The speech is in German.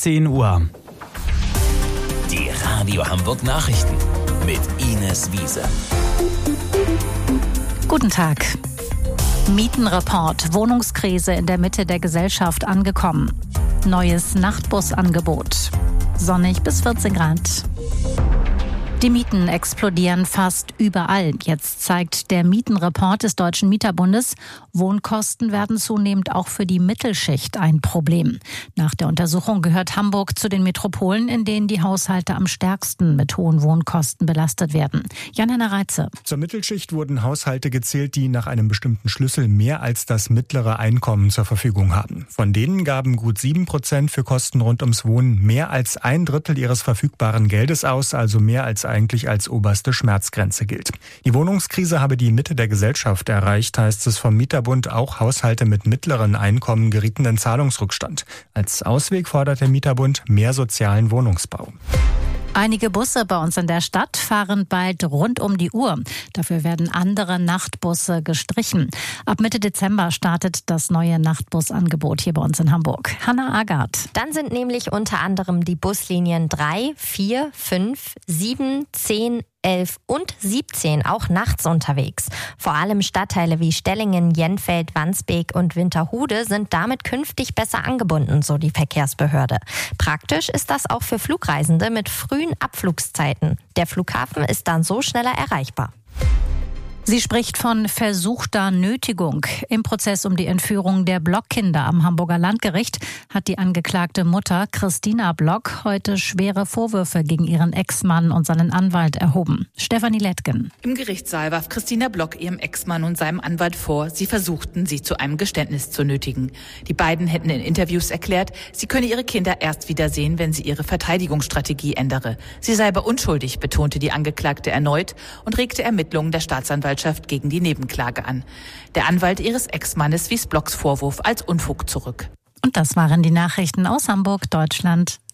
10 Uhr. Die Radio Hamburg Nachrichten mit Ines Wiese. Guten Tag. Mietenreport. Wohnungskrise in der Mitte der Gesellschaft angekommen. Neues Nachtbusangebot. Sonnig bis 14 Grad. Die Mieten explodieren fast überall. Jetzt zeigt der Mietenreport des Deutschen Mieterbundes, Wohnkosten werden zunehmend auch für die Mittelschicht ein Problem. Nach der Untersuchung gehört Hamburg zu den Metropolen, in denen die Haushalte am stärksten mit hohen Wohnkosten belastet werden. Jan-Henner Reitze. Zur Mittelschicht wurden Haushalte gezählt, die nach einem bestimmten Schlüssel mehr als das mittlere Einkommen zur Verfügung haben. Von denen gaben gut 7% für Kosten rund ums Wohnen mehr als 1/3 ihres verfügbaren Geldes aus, also mehr als eigentlich als oberste Schmerzgrenze gilt. Die Wohnungskrise habe die Mitte der Gesellschaft erreicht, heißt es vom Mieterbund. Auch Haushalte mit mittleren Einkommen gerieten in Zahlungsrückstand. Als Ausweg fordert der Mieterbund mehr sozialen Wohnungsbau. Einige Busse bei uns in der Stadt fahren bald rund um die Uhr. Dafür werden andere Nachtbusse gestrichen. Ab Mitte Dezember startet das neue Nachtbusangebot hier bei uns in Hamburg. Hanna Agard. Dann sind nämlich unter anderem die Buslinien 3, 4, 5, 7, 10, 11 und 17 auch nachts unterwegs. Vor allem Stadtteile wie Stellingen, Jenfeld, Wandsbek und Winterhude sind damit künftig besser angebunden, so die Verkehrsbehörde. Praktisch ist das auch für Flugreisende mit frühen Abflugszeiten. Der Flughafen ist dann so schneller erreichbar. Sie spricht von versuchter Nötigung. Im Prozess um die Entführung der Block-Kinder am Hamburger Landgericht hat die angeklagte Mutter Christina Block heute schwere Vorwürfe gegen ihren Ex-Mann und seinen Anwalt erhoben. Stefanie Lettgen. Im Gerichtssaal warf Christina Block ihrem Ex-Mann und seinem Anwalt vor, sie versuchten, sie zu einem Geständnis zu nötigen. Die beiden hätten in Interviews erklärt, sie könne ihre Kinder erst wiedersehen, wenn sie ihre Verteidigungsstrategie ändere. Sie sei aber unschuldig, betonte die Angeklagte erneut und regte Ermittlungen der Staatsanwaltschaft gegen die Nebenklage an. Der Anwalt ihres Ex-Mannes wies Blocks Vorwurf als Unfug zurück. Und das waren die Nachrichten aus Hamburg, Deutschland.